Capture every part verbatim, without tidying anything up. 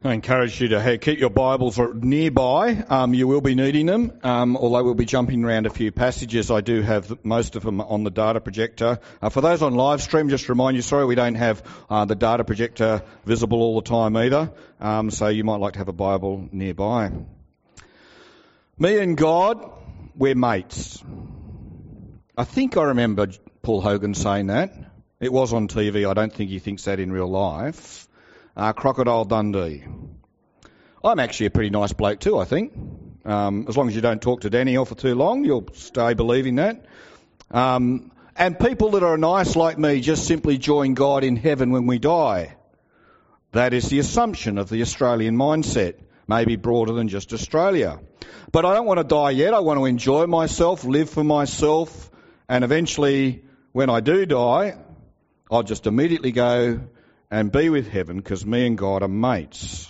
I encourage you to hey, keep your Bibles nearby. Um, you will be needing them, um, although we'll be jumping around a few passages. I do have most of them on the data projector. Uh, for those on live stream, just to remind you, sorry, we don't have uh, the data projector visible all the time either, um, so you might like to have a Bible nearby. Me and God, we're mates. I think I remember Paul Hogan saying that. It was on T V. I don't think he thinks that in real life. Uh, Crocodile Dundee. I'm actually a pretty nice bloke too, I think. Um, as long as you don't talk to Daniel for too long, you'll stay believing that. Um, and people that are nice like me just simply join God in heaven when we die. That is the assumption of the Australian mindset, maybe broader than just Australia. But I don't want to die yet. I want to enjoy myself, live for myself, and eventually, when I do die, I'll just immediately go and be with heaven because me and God are mates.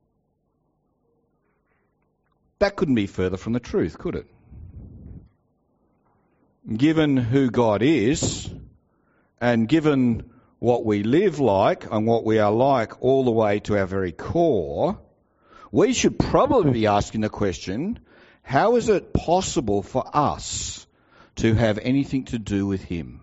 That couldn't be further from the truth, could it? Given who God is, and given what we live like and what we are like all the way to our very core, we should probably be asking the question, how is it possible for us to have anything to do with Him?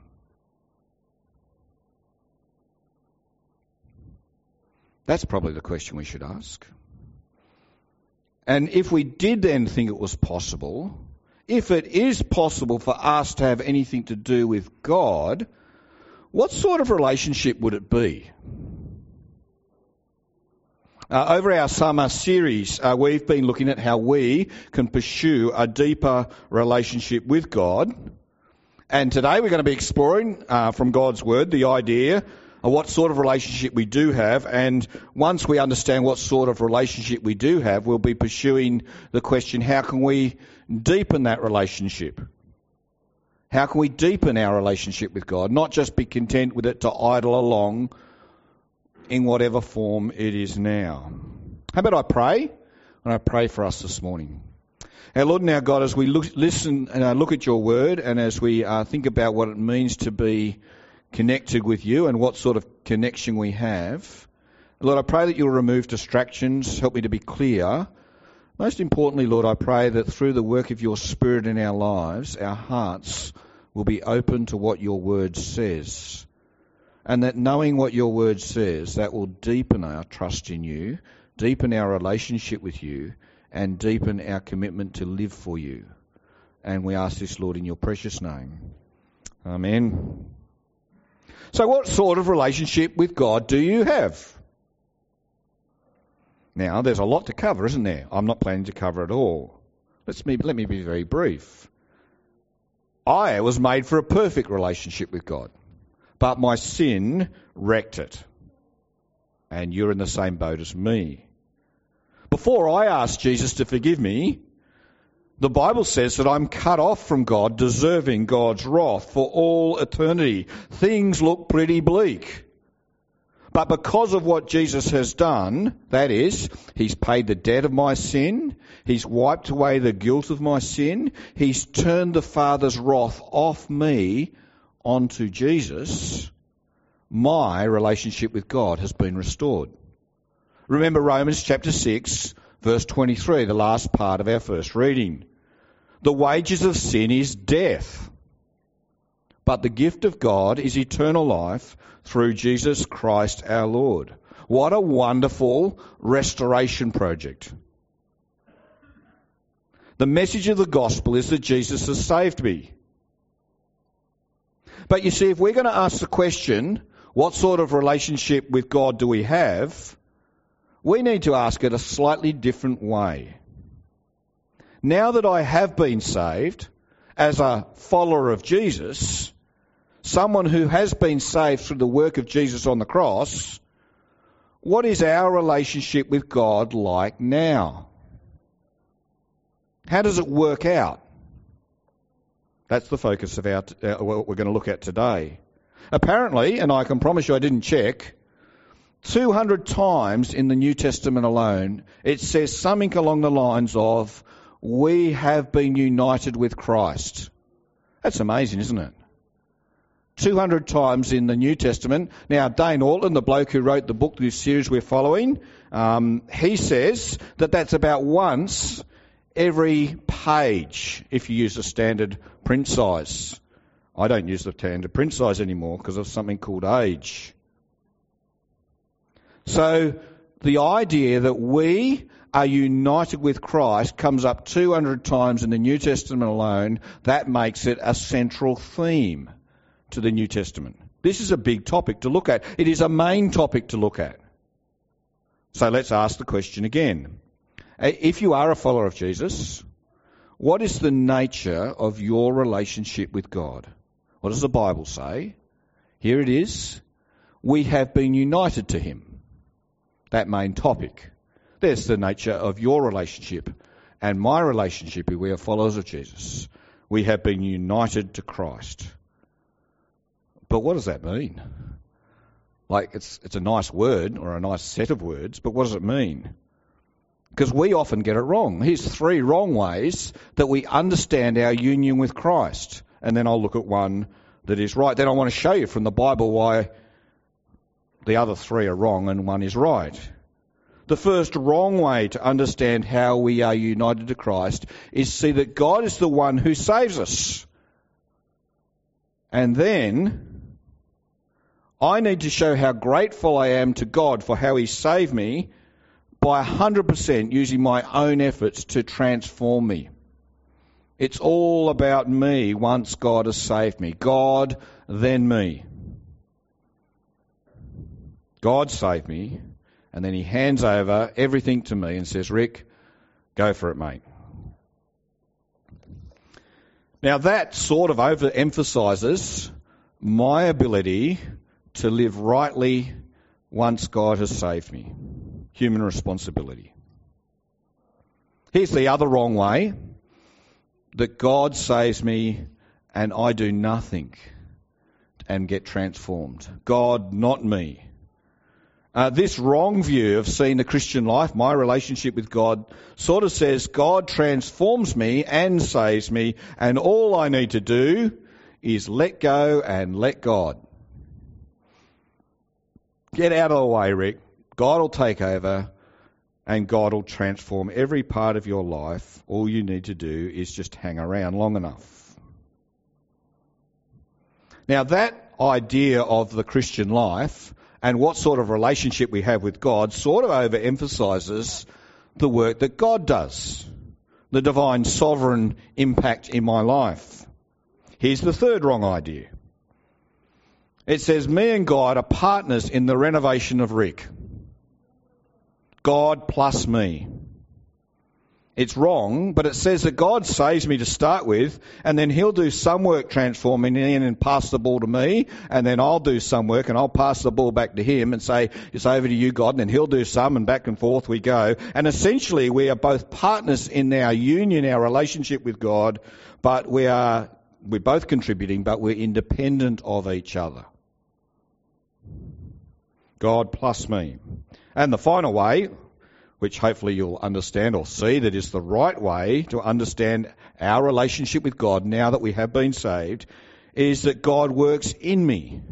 That's probably the question we should ask. And if we did then think it was possible, if it is possible for us to have anything to do with God, what sort of relationship would it be? Uh, over our summer series, uh, we've been looking at how we can pursue a deeper relationship with God. And today we're going to be exploring uh, from God's Word the idea of what sort of relationship we do have, and once we understand what sort of relationship we do have, we'll be pursuing the question, how can we deepen that relationship? How can we deepen our relationship with God, not just be content with it to idle along in whatever form it is now? How about I pray? And I pray for us this morning. Our Lord and our God, as we look, listen and uh, look at your word, and as we uh, think about what it means to be connected with you and what sort of connection we have, Lord, I pray that you'll remove distractions, help me to be clear. Most importantly, Lord, I pray that through the work of your Spirit in our lives, our hearts will be open to what your word says. And that knowing what your word says, that will deepen our trust in you, deepen our relationship with you, and deepen our commitment to live for you. And we ask this, Lord, in your precious name. Amen. So what sort of relationship with God do you have? Now, there's a lot to cover, isn't there? I'm not planning to cover it all. Let's me, let me be very brief. I was made for a perfect relationship with God, but my sin wrecked it. And you're in the same boat as me. Before I asked Jesus to forgive me, the Bible says that I'm cut off from God, deserving God's wrath for all eternity. Things look pretty bleak. But because of what Jesus has done, that is, He's paid the debt of my sin, He's wiped away the guilt of my sin, He's turned the Father's wrath off me onto Jesus, my relationship with God has been restored. Remember Romans chapter six, verse twenty-three, the last part of our first reading. The wages of sin is death, but the gift of God is eternal life through Jesus Christ our Lord. What a wonderful restoration project. The message of the gospel is that Jesus has saved me. But you see, if we're going to ask the question, what sort of relationship with God do we have, we need to ask it a slightly different way. Now that I have been saved, as a follower of Jesus, someone who has been saved through the work of Jesus on the cross, what is our relationship with God like now? How does it work out? That's the focus of our, uh, what we're going to look at today. Apparently, and I can promise you I didn't check, two hundred times in the New Testament alone, it says something along the lines of, we have been united with Christ. That's amazing, isn't it? two hundred times in the New Testament. Now, Dane Ortland, the bloke who wrote the book, this series we're following, um, he says that that's about once every page if you use a standard print size. I don't use the standard print size anymore because of something called age. So the idea that we are united with Christ comes up two hundred times in the New Testament alone. That makes it a central theme to the New Testament. This is a big topic to look at. It is a main topic to look at. So let's ask the question again. If you are a follower of Jesus, what is the nature of your relationship with God? What does the Bible say? Here it is. We have been united to him. That main topic. There's the nature of your relationship and my relationship if we are followers of Jesus. We have been united to Christ. But what does that mean? Like, it's it's a nice word or a nice set of words, but what does it mean? Because we often get it wrong. Here's three wrong ways that we understand our union with Christ. And then I'll look at one that is right. Then I want to show you from the Bible why the other three are wrong and one is right. The first wrong way to understand how we are united to Christ is see that God is the one who saves us. And then I need to show how grateful I am to God for how he saved me by one hundred percent using my own efforts to transform me. It's all about me once God has saved me. God, then me. God saved me, and then he hands over everything to me and says, Rick, go for it, mate. Now that sort of overemphasises my ability to live rightly once God has saved me. Human responsibility. Here's the other wrong way, that God saves me and I do nothing and get transformed. God, not me. Uh, this wrong view of seeing the Christian life, my relationship with God, sort of says God transforms me and saves me, and all I need to do is let go and let God. Get out of the way, Rick. God will take over and God will transform every part of your life. All you need to do is just hang around long enough. Now that idea of the Christian life and what sort of relationship we have with God sort of overemphasises the work that God does, the divine sovereign impact in my life. Here's the third wrong idea. It says me and God are partners in the renovation of Rick. God plus me. It's wrong, but it says that God saves me to start with, and then he'll do some work transforming me and pass the ball to me, and then I'll do some work and I'll pass the ball back to him and say, it's over to you, God, and then he'll do some, and back and forth we go. And essentially we are both partners in our union, our relationship with God, but we are, we're both contributing, but we're independent of each other. God plus me. And the final way, which hopefully you'll understand or see that is the right way to understand our relationship with God now that we have been saved, is that God works in me.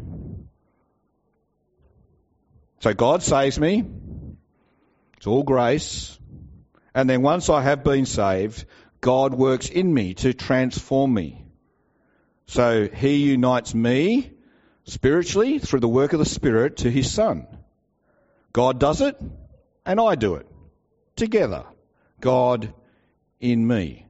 So God saves me. It's all grace. And then once I have been saved, God works in me to transform me. So he unites me spiritually through the work of the Spirit to his Son. God does it, and I do it. Together. God in me.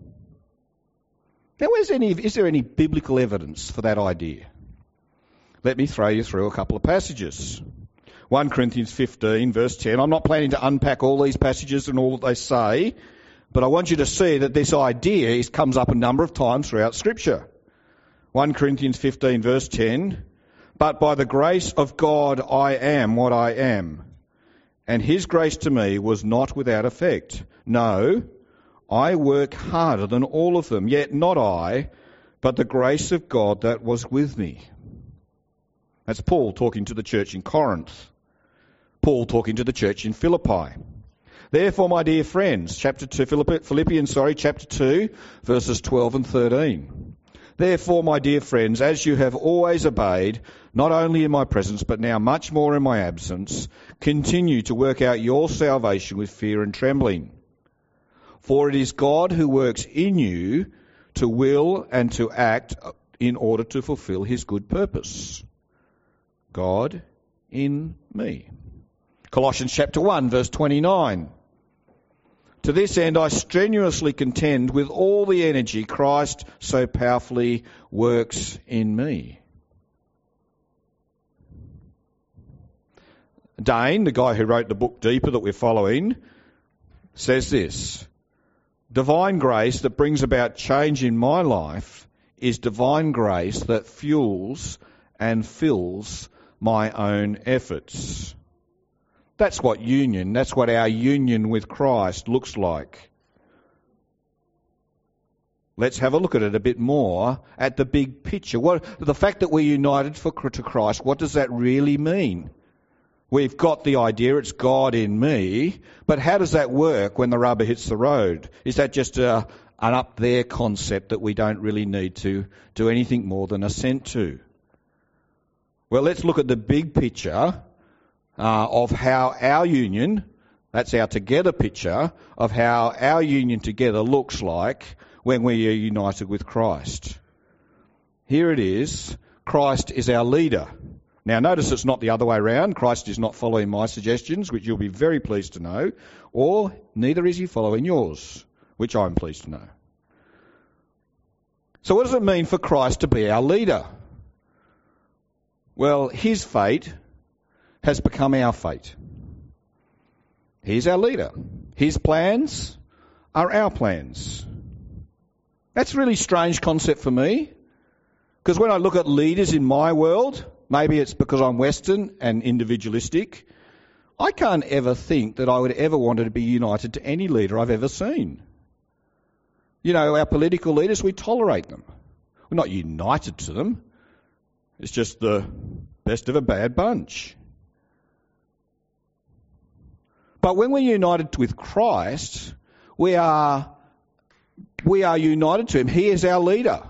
Now, is, any, is there any biblical evidence for that idea? Let me throw you through a couple of passages. First Corinthians fifteen, verse ten. I'm not planning to unpack all these passages and all that they say, but I want you to see that this idea is, comes up a number of times throughout Scripture. First Corinthians fifteen, verse ten. But by the grace of God I am what I am, and his grace to me was not without effect. No, I work harder than all of them, yet not I, but the grace of God that was with me. That's Paul talking to the church in Corinth. Paul talking to the church in Philippi. Therefore, my dear friends, chapter two, Philippians, sorry, chapter two, verses twelve and thirteen. Therefore, my dear friends, as you have always obeyed, not only in my presence, but now much more in my absence, continue to work out your salvation with fear and trembling. For it is God who works in you to will and to act in order to fulfill his good purpose. God in me. Colossians chapter one, verse twenty-nine. To this end I strenuously contend with all the energy Christ so powerfully works in me. Dane, the guy who wrote the book Deeper that we're following, says this: divine grace that brings about change in my life is divine grace that fuels and fills my own efforts. That's what union, that's what our union with Christ looks like. Let's have a look at it a bit more at the big picture. What, the fact that we're united for, to Christ, what does that really mean? We've got the idea, it's God in me, but how does that work when the rubber hits the road? Is that just a, an up there concept that we don't really need to do anything more than assent to? Well, let's look at the big picture uh, of how our union, that's our together picture, of how our union together looks like when we are united with Christ. Here it is. Christ is our leader. Now notice it's not the other way around. Christ is not following my suggestions, which you'll be very pleased to know, or neither is he following yours, which I'm pleased to know. So what does it mean for Christ to be our leader? Well, his fate has become our fate. He's our leader. His plans are our plans. That's a really strange concept for me, because when I look at leaders in my world, maybe it's because I'm Western and individualistic, I can't ever think that I would ever want to be united to any leader I've ever seen. You know, our political leaders, we tolerate them. We're not united to them. It's just the best of a bad bunch. But when we're united with Christ, we are, we are united to him. He is our leader.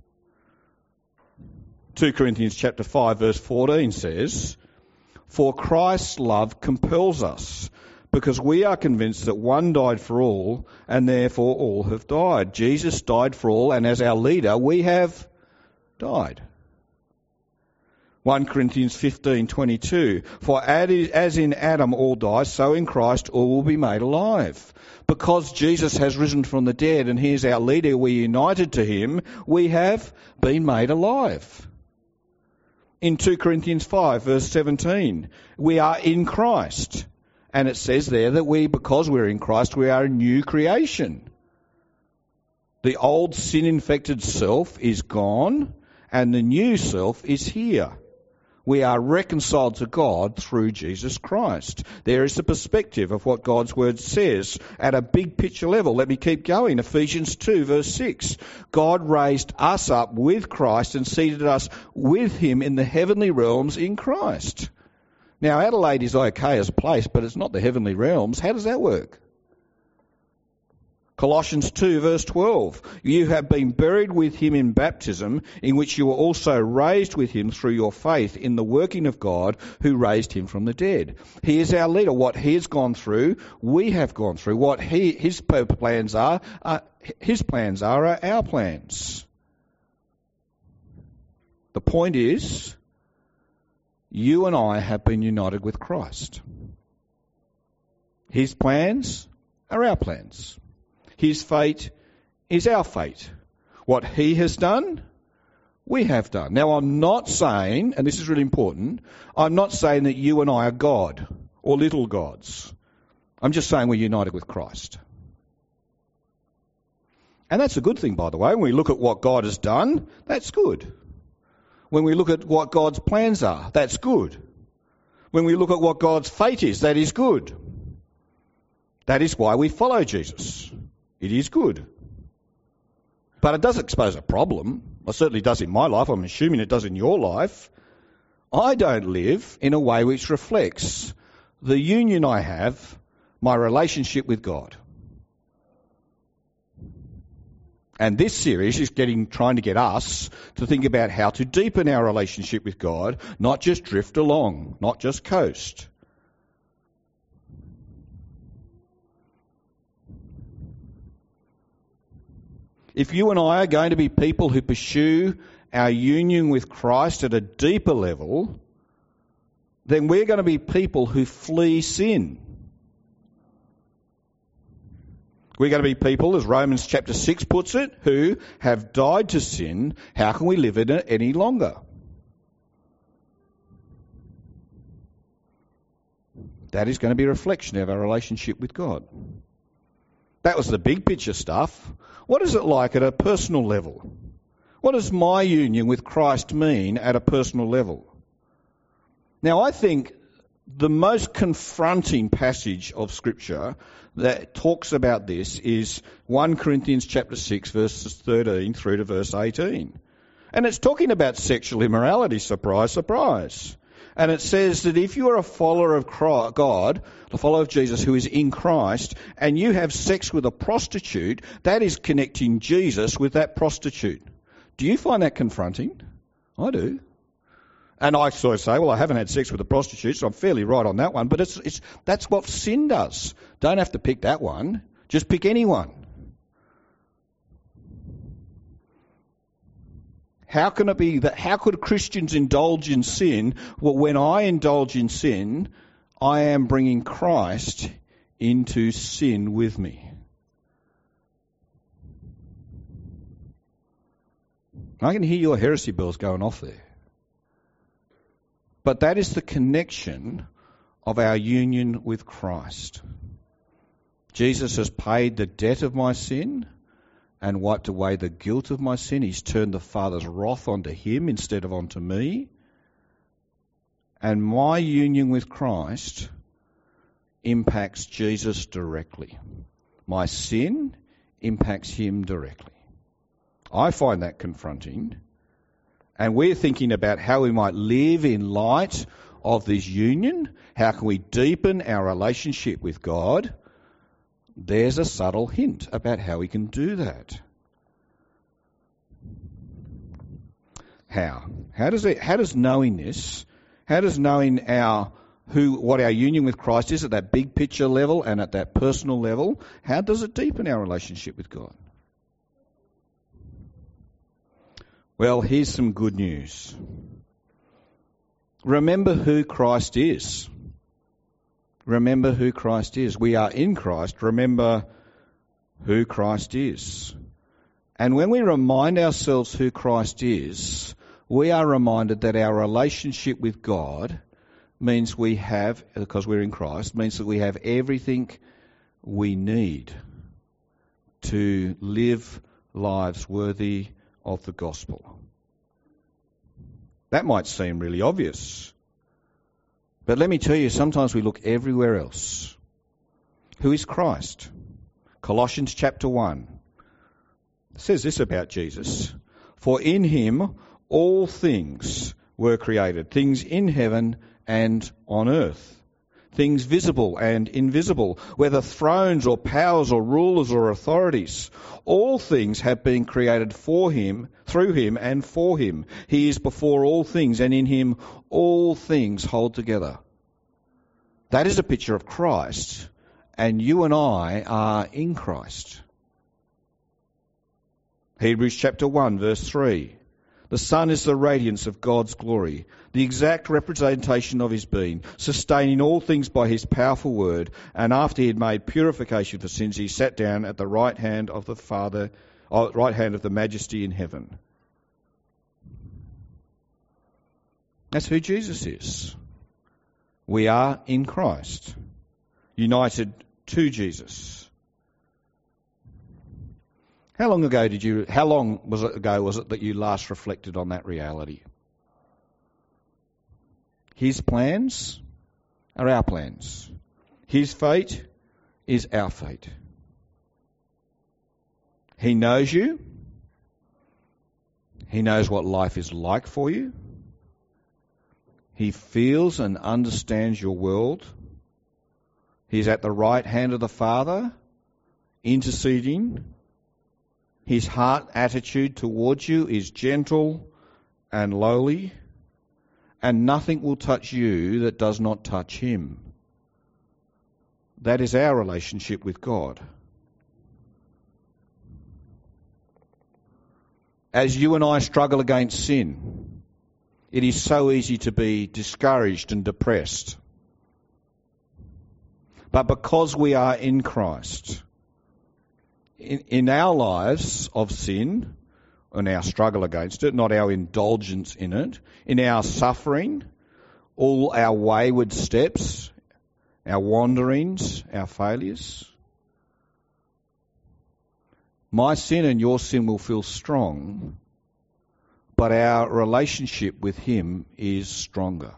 Second Corinthians chapter five verse fourteen says, for Christ's love compels us, because we are convinced that one died for all, and therefore all have died. Jesus died for all, and as our leader, we have died. First Corinthians fifteen twenty-two, for as in Adam all die, so in Christ all will be made alive. Because Jesus has risen from the dead and he is our leader, we are united to him, we have been made alive. In Second Corinthians five verse seventeen, we are in Christ. And it says there that we, because we're in Christ, we are a new creation. The old sin-infected self is gone and the new self is here. We are reconciled to God through Jesus Christ. There is the perspective of what God's word says at a big picture level. Let me keep going. Ephesians two verse six. God raised us up with Christ and seated us with him in the heavenly realms in Christ. Now Adelaide is okay as a place, but it's not the heavenly realms. How does that work? Colossians two verse twelve, you have been buried with him in baptism, in which you were also raised with him through your faith in the working of God who raised him from the dead. He is our leader. What he has gone through, we have gone through. What he, his plans are, uh, his plans are, are our plans. The point is, you and I have been united with Christ. His plans are our plans. His fate is our fate. What he has done, we have done. Now, I'm not saying, and this is really important, I'm not saying that you and I are God or little gods. I'm just saying we're united with Christ. And that's a good thing, by the way. When we look at what God has done, that's good. When we look at what God's plans are, that's good. When we look at what God's fate is, that is good. That is why we follow Jesus. It is good. But it does expose a problem. It certainly does in my life. I'm assuming it does in your life. I don't live in a way which reflects the union I have, my relationship with God. And this series is getting, trying to get us to think about how to deepen our relationship with God, not just drift along, not just coast. If you and I are going to be people who pursue our union with Christ at a deeper level, then we're going to be people who flee sin. We're going to be people, as Romans chapter six puts it, who have died to sin. How can we live in it any longer? That is going to be a reflection of our relationship with God. That was the big picture stuff. What is it like at a personal level? What does my union with Christ mean at a personal level? Now, I think the most confronting passage of Scripture that talks about this is First Corinthians chapter six, verses thirteen through to verse eighteen. And it's talking about sexual immorality, surprise, surprise. And it says that if you are a follower of God, a follower of Jesus who is in Christ, and you have sex with a prostitute, that is connecting Jesus with that prostitute. Do you find that confronting? I do. And I sort of say, well, I haven't had sex with a prostitute, so I'm fairly right on that one. But it's, it's that's what sin does. Don't have to pick that one. Just pick anyone. How can it be that, how could Christians indulge in sin? Well, when I indulge in sin, I am bringing Christ into sin with me. I can hear your heresy bells going off there. But that is the connection of our union with Christ. Jesus has paid the debt of my sin and wiped away the guilt of my sin. He's turned the Father's wrath onto him instead of onto me. And my union with Christ impacts Jesus directly. My sin impacts him directly. I find that confronting. And we're thinking about how we might live in light of this union. How can we deepen our relationship with God? There's a subtle hint about how we can do that. How? How does it, how does knowing this, how does knowing our who what our union with Christ is at that big picture level and at that personal level, how does it deepen our relationship with God? Well, here's some good news. Remember who Christ is. Remember who Christ is. We are in Christ. Remember who Christ is. And when we remind ourselves who Christ is, we are reminded that our relationship with God means we have, because we're in Christ, means that we have everything we need to live lives worthy of the gospel. That might seem really obvious. But let me tell you, sometimes we look everywhere else. Who is Christ? Colossians chapter one says this about Jesus. For in him all things were created, things in heaven and on earth. Things visible and invisible, whether thrones or powers or rulers or authorities. All things have been created for him, through him and for him. He is before all things, and in him all things hold together. That is a picture of Christ, and you and I are in Christ. Hebrews chapter one, verse three. The Son is the radiance of God's glory, the exact representation of his being, sustaining all things by his powerful word, and after he had made purification for sins, he sat down at the right hand of the Father, uh, right hand of the Majesty in heaven. That's who Jesus is. We are in Christ, united to Jesus. How long ago did you, how long was it ago was it that you last reflected on that reality? His plans are our plans. His fate is our fate. He knows you. He knows what life is like for you. He feels and understands your world. He's at the right hand of the Father, interceding. His heart attitude towards you is gentle and lowly, and nothing will touch you that does not touch him. That is our relationship with God. As you and I struggle against sin, it is so easy to be discouraged and depressed. But because we are in Christ, in, in our lives of sin, in our struggle against it, not our indulgence in it, in our suffering, all our wayward steps, our wanderings, our failures, my sin and your sin will feel strong, but our relationship with him is stronger.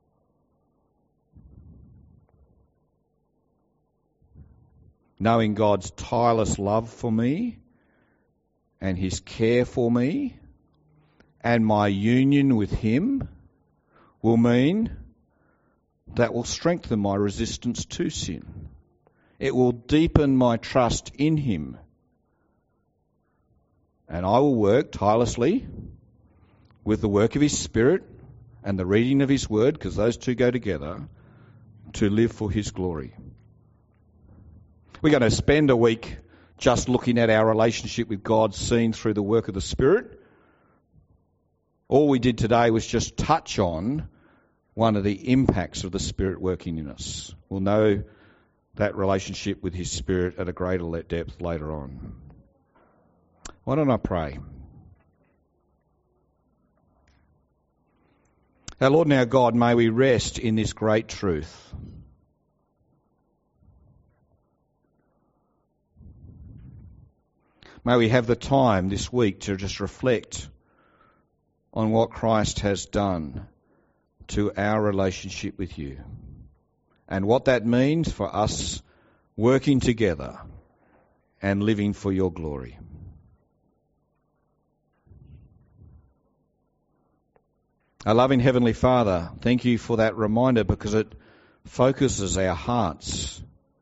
Knowing God's tireless love for me and his care for me and my union with him will mean that will strengthen my resistance to sin. It will deepen my trust in him. And I will work tirelessly with the work of his Spirit and the reading of his word, because those two go together, to live for his glory. We're going to spend a week just looking at our relationship with God seen through the work of the Spirit. All we did today was just touch on one of the impacts of the Spirit working in us. We'll know that relationship with his Spirit at a greater depth later on. Why don't I pray? Our Lord and our God, may we rest in this great truth. May we have the time this week to just reflect on what Christ has done to our relationship with you and what that means for us working together and living for your glory. Our loving Heavenly Father, thank you for that reminder, because it focuses our hearts.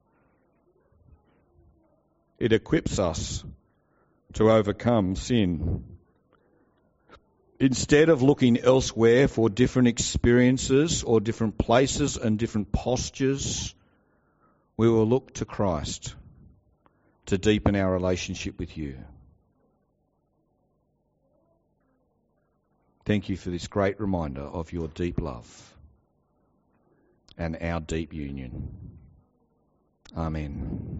It equips us to overcome sin. Instead of looking elsewhere for different experiences or different places and different postures, we will look to Christ to deepen our relationship with you. Thank you for this great reminder of your deep love and our deep union. Amen.